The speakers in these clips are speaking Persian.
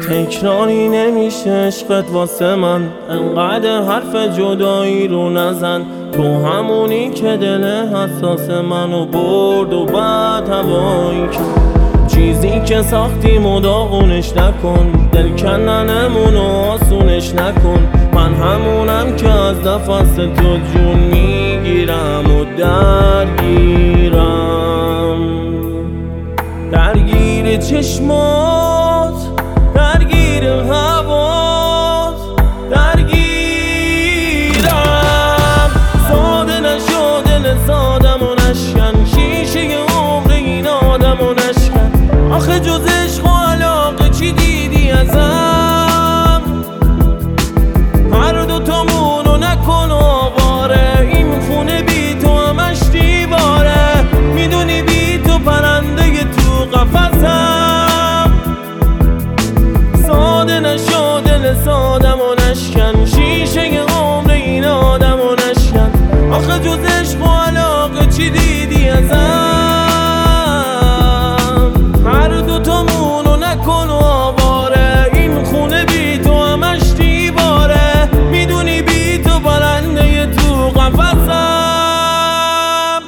تکراری نمیشه عشقت واسه من، انقدر حرف جدایی رو نزن. تو همونی که دل حساس منو برد و بعد هوایی کرد. چیزی که ساختیم و داغونش نکن، دل کننمونو آسونش نکن. من همونم که از نفس تو جون میگیرم و درگیر چشمات، درگیر هوات، درگیرم. ساده نشو دل سادم و نشکن، شیشه عمر این آدم و نشکن. آخه جز عشق و علاقه چی دیدی ازم؟ هر دوتامونو نکن آواره، این خونه بی تو همش دیواره. میدونی بی تو پرنده تو قفسم. ساده نشو دل سادم و نشکن، شیشه عمر این آدم و نشکن. آخه جز عشق و علاقه چی دیدی ازم؟ هر دوتامونو نکن آواره، این خونه بی تو همش دیواره. میدونی بی تو پرنده تو قفسم.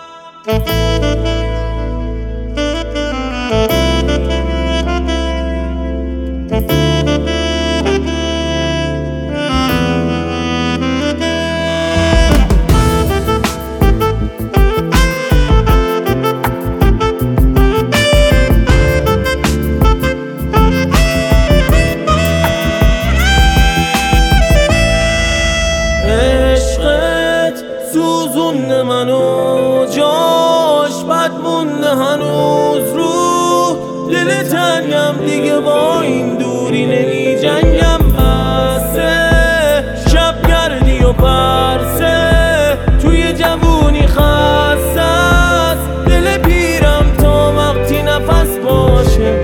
سوزونده منو، جاش بد مونده هنوز رو دل تنگم. دیگه با این دوری نمی جنگم، بسه شب گردی و پرسه. توی جوونی خسته است دل پیرم، تا وقتی نفس باشه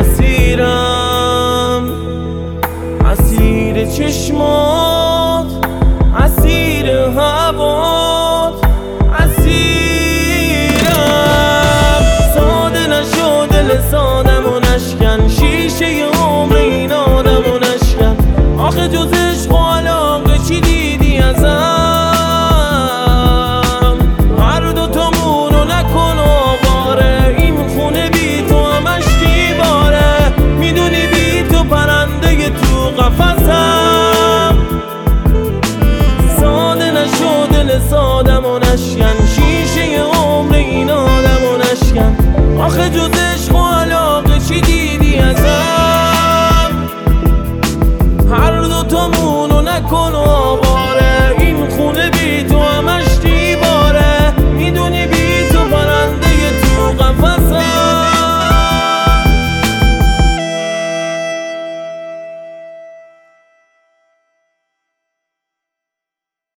اسیرم. اسیر چشمات، اسیر هوات، اسیرم. ساده نشو دل سادم و نشکن، شیشه عمر این آدم و نشکن. آخه جز عشق و علاقه چی دیدی ازم؟ هر دوتامونو نکن آواره، این خونه بی تو همش دیواره. میدونی بی تو پرنده تو قفسم. ساده نشو دل سادم و نشکن، شیشه عمر این آدم و نشکن. آخه جز عشق و علاقه چی دیدی ازم؟ هر دوتامونو نکن